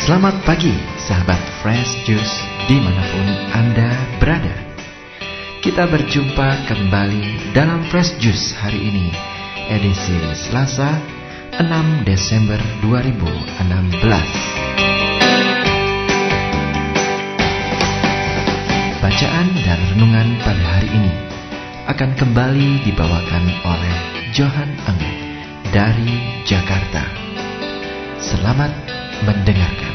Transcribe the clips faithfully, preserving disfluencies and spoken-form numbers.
Selamat pagi, sahabat Fresh Juice dimanapun Anda berada. Kita berjumpa kembali dalam Fresh Juice hari ini, edisi Selasa enam Desember dua ribu enam belas. Bacaan dan renungan pada hari ini akan kembali dibawakan oleh Johan Eng dari Jakarta. Selamat mendengarkan.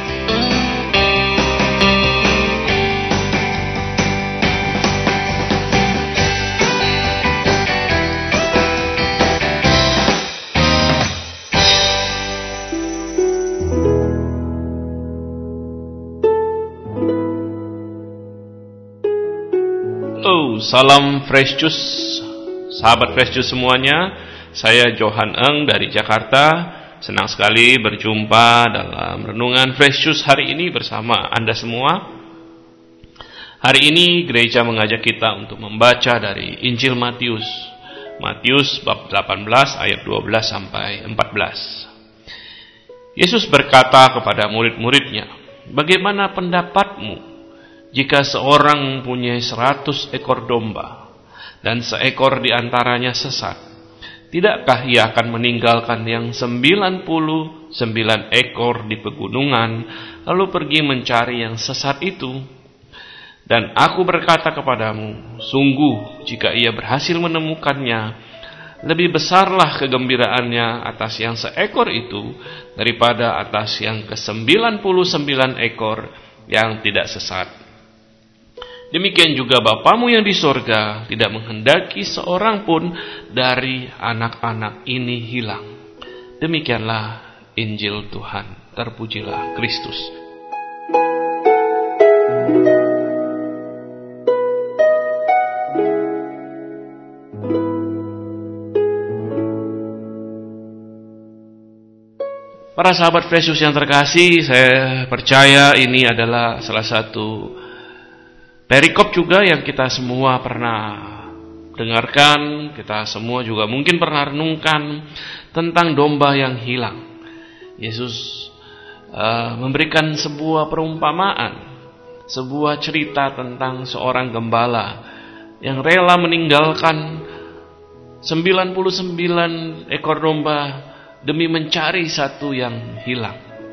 Oh, salam Fresh Juice, sahabat Fresh Juice semuanya. Saya Johan Eng dari Jakarta. Senang sekali berjumpa dalam renungan Fresh Juice hari ini bersama Anda semua. Hari ini gereja mengajak kita untuk membaca dari Injil Matius. Matius bab delapan belas ayat dua belas sampai empat belas. Yesus berkata kepada murid-muridnya, "Bagaimana pendapatmu jika seorang mempunyai seratus ekor domba dan seekor di antaranya sesat? Tidakkah ia akan meninggalkan yang sembilan puluh sembilan ekor di pegunungan, lalu pergi mencari yang sesat itu? Dan aku berkata kepadamu, sungguh jika ia berhasil menemukannya, lebih besarlah kegembiraannya atas yang seekor itu daripada atas yang ke sembilan puluh sembilan ekor yang tidak sesat. Demikian juga Bapamu yang di sorga tidak menghendaki seorang pun dari anak-anak ini hilang." Demikianlah Injil Tuhan. Terpujilah Kristus. Para sahabat Fresh Juice yang terkasih, saya percaya ini adalah salah satu perikop juga yang kita semua pernah dengarkan, kita semua juga mungkin pernah renungkan tentang domba yang hilang. Yesus uh, memberikan sebuah perumpamaan, sebuah cerita tentang seorang gembala yang rela meninggalkan sembilan puluh sembilan ekor domba demi mencari satu yang hilang.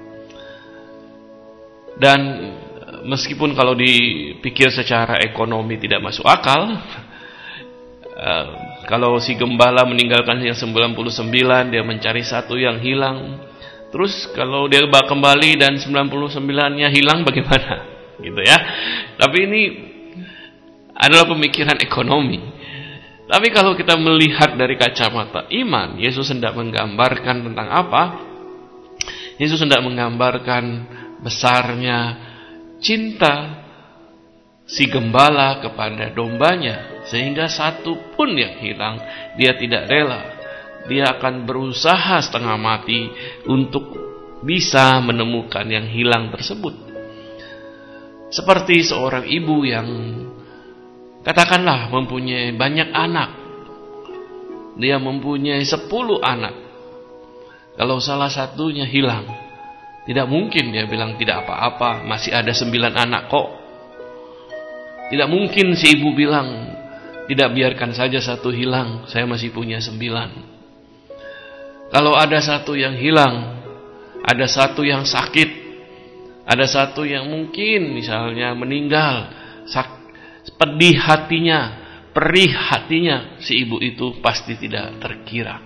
Dan meskipun kalau dipikir secara ekonomi tidak masuk akal, uh, kalau si gembala meninggalkan yang sembilan puluh sembilan, dia mencari satu yang hilang. Terus kalau dia kembali dan sembilan puluh sembilan-nya hilang, bagaimana? Gitu ya. Tapi ini adalah pemikiran ekonomi. Tapi kalau kita melihat dari kacamata iman, Yesus hendak menggambarkan tentang apa? Yesus hendak menggambarkan besarnya cinta si gembala kepada dombanya, sehingga satu pun yang hilang dia tidak rela. Dia akan berusaha setengah mati untuk bisa menemukan yang hilang tersebut. Seperti seorang ibu yang katakanlah mempunyai banyak anak. Dia mempunyai sepuluh anak. Kalau salah satunya hilang, tidak mungkin dia bilang tidak apa-apa, masih ada sembilan anak kok. Tidak mungkin si ibu bilang, tidak, biarkan saja satu hilang, saya masih punya sembilan. Kalau ada satu yang hilang, ada satu yang sakit, ada satu yang mungkin misalnya meninggal, sak- pedih hatinya, perih hatinya, si ibu itu pasti tidak terkira.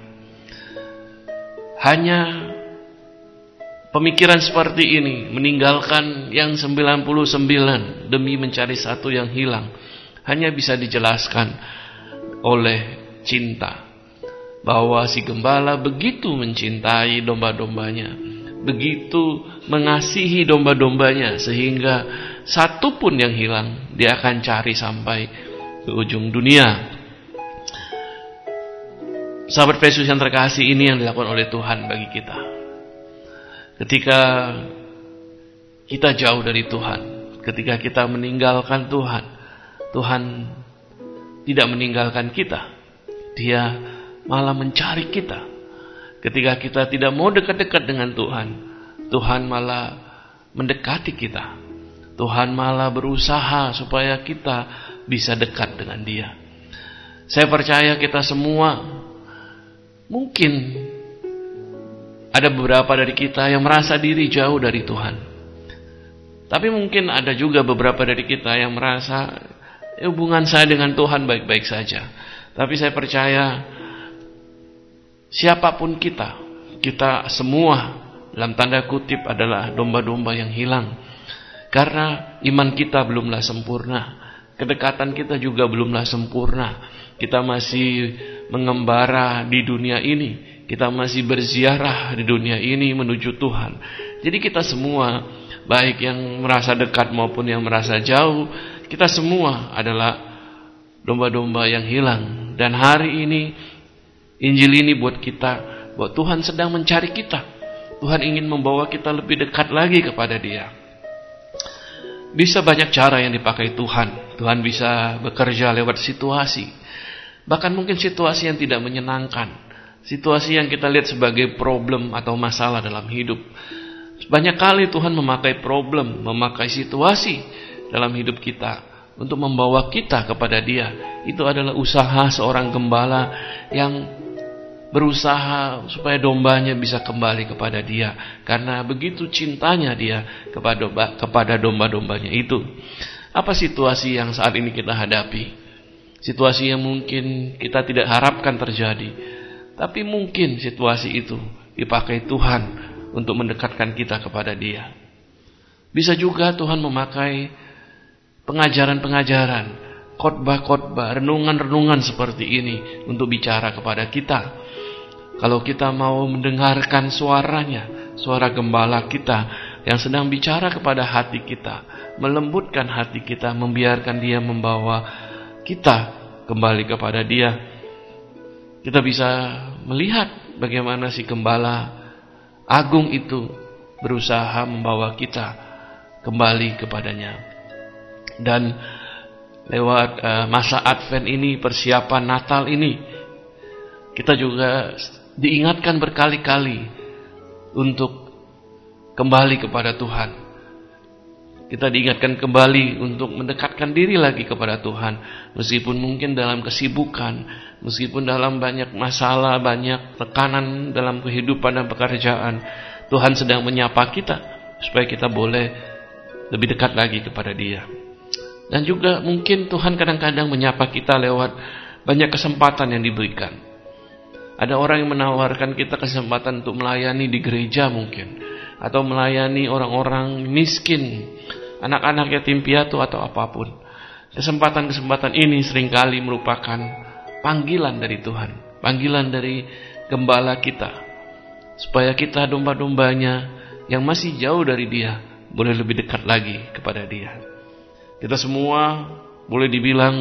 Hanya pemikiran seperti ini, meninggalkan yang sembilan puluh sembilan demi mencari satu yang hilang, hanya bisa dijelaskan oleh cinta. Bahwa si gembala begitu mencintai domba-dombanya, begitu mengasihi domba-dombanya, sehingga satu pun yang hilang dia akan cari sampai ke ujung dunia. Sahabat Yesus yang terkasih, ini yang dilakukan oleh Tuhan bagi kita. Ketika kita jauh dari Tuhan, ketika kita meninggalkan Tuhan, Tuhan tidak meninggalkan kita. Dia malah mencari kita. Ketika kita tidak mau dekat-dekat dengan Tuhan, Tuhan malah mendekati kita. Tuhan malah berusaha supaya kita bisa dekat dengan Dia. Saya percaya kita semua, mungkin ada beberapa dari kita yang merasa diri jauh dari Tuhan. Tapi mungkin ada juga beberapa dari kita yang merasa hubungan saya dengan Tuhan baik-baik saja. Tapi saya percaya siapapun kita, kita semua dalam tanda kutip adalah domba-domba yang hilang. Karena iman kita belumlah sempurna, kedekatan kita juga belumlah sempurna. Kita masih mengembara di dunia ini, kita masih berziarah di dunia ini menuju Tuhan. Jadi kita semua, baik yang merasa dekat maupun yang merasa jauh, kita semua adalah domba-domba yang hilang. Dan hari ini Injil ini buat kita, buat Tuhan sedang mencari kita. Tuhan ingin membawa kita lebih dekat lagi kepada Dia. Bisa banyak cara yang dipakai Tuhan. Tuhan bisa bekerja lewat situasi. Bahkan mungkin situasi yang tidak menyenangkan. Situasi yang kita lihat sebagai problem atau masalah dalam hidup. Banyak kali Tuhan memakai problem, memakai situasi dalam hidup kita untuk membawa kita kepada Dia. Itu adalah usaha seorang gembala yang berusaha supaya dombanya bisa kembali kepada Dia. Karena begitu cintanya Dia kepada kepada domba-dombanya itu. Apa situasi yang saat ini kita hadapi? Situasi yang mungkin kita tidak harapkan terjadi. Tapi mungkin situasi itu dipakai Tuhan untuk mendekatkan kita kepada Dia. Bisa juga Tuhan memakai pengajaran-pengajaran, khotbah-khotbah, renungan-renungan seperti ini untuk bicara kepada kita. Kalau kita mau mendengarkan suaranya, suara gembala kita yang sedang bicara kepada hati kita, melembutkan hati kita, membiarkan Dia membawa kita kembali kepada Dia. Kita bisa melihat bagaimana si gembala agung itu berusaha membawa kita kembali kepadanya. Dan lewat uh, masa Advent ini, persiapan Natal ini, kita juga diingatkan berkali-kali untuk kembali kepada Tuhan. Kita diingatkan kembali untuk mendekatkan diri lagi kepada Tuhan. Meskipun mungkin dalam kesibukan, meskipun dalam banyak masalah, banyak tekanan dalam kehidupan dan pekerjaan, Tuhan sedang menyapa kita supaya kita boleh lebih dekat lagi kepada Dia. Dan juga mungkin Tuhan kadang-kadang menyapa kita lewat banyak kesempatan yang diberikan. Ada orang yang menawarkan kita kesempatan untuk melayani di gereja mungkin, atau melayani orang-orang miskin, anak-anak yatim piatu atau apapun. Kesempatan-kesempatan ini seringkali merupakan panggilan dari Tuhan, panggilan dari gembala kita, supaya kita domba-dombanya yang masih jauh dari Dia boleh lebih dekat lagi kepada Dia. Kita semua boleh dibilang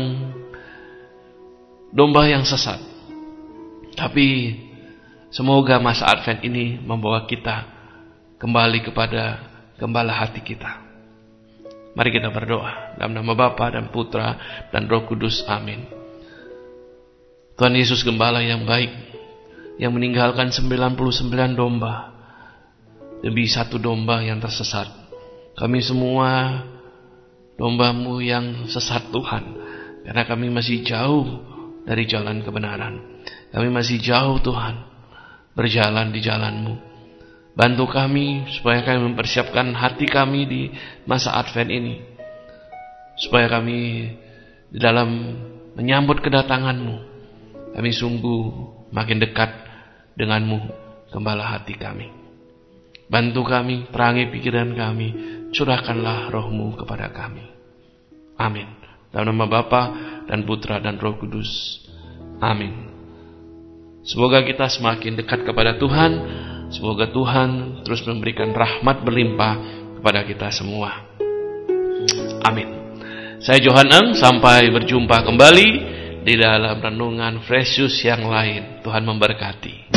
domba yang sesat, tapi semoga masa Advent ini membawa kita kembali kepada gembala hati kita. Mari kita berdoa dalam nama Bapa dan Putra dan Roh Kudus. Amin. Tuhan Yesus, gembala yang baik, yang meninggalkan sembilan puluh sembilan domba demi satu domba yang tersesat. Kami semua domba-Mu yang sesat Tuhan, karena kami masih jauh dari jalan kebenaran. Kami masih jauh Tuhan berjalan di jalan-Mu. Bantu kami supaya kami mempersiapkan hati kami di masa Advent ini, supaya kami di dalam menyambut kedatangan-Mu, kami sungguh makin dekat dengan-Mu, gembala hati kami. Bantu kami, terangi pikiran kami, curahkanlah Roh-Mu kepada kami. Amin. Dalam nama Bapa dan Putra dan Roh Kudus. Amin. Semoga kita semakin dekat kepada Tuhan. Semoga Tuhan terus memberikan rahmat berlimpah kepada kita semua. Amin. Saya Johan Eng, sampai berjumpa kembali di dalam renungan Fresh Juice yang lain. Tuhan memberkati.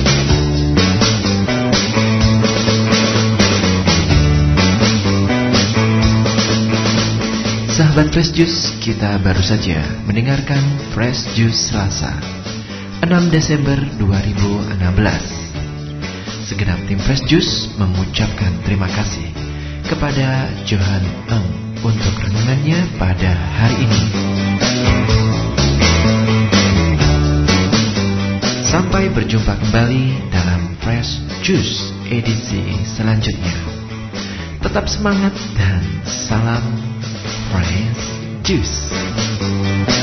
Sahabat Fresh Juice, kita baru saja mendengarkan Fresh Juice Selasa enam Desember dua ribu enam belas. Segenap tim Fresh Juice mengucapkan terima kasih kepada Johan Eng untuk renungannya pada hari ini. Sampai berjumpa kembali dalam Fresh Juice edisi selanjutnya. Tetap semangat dan salam Fresh Juice.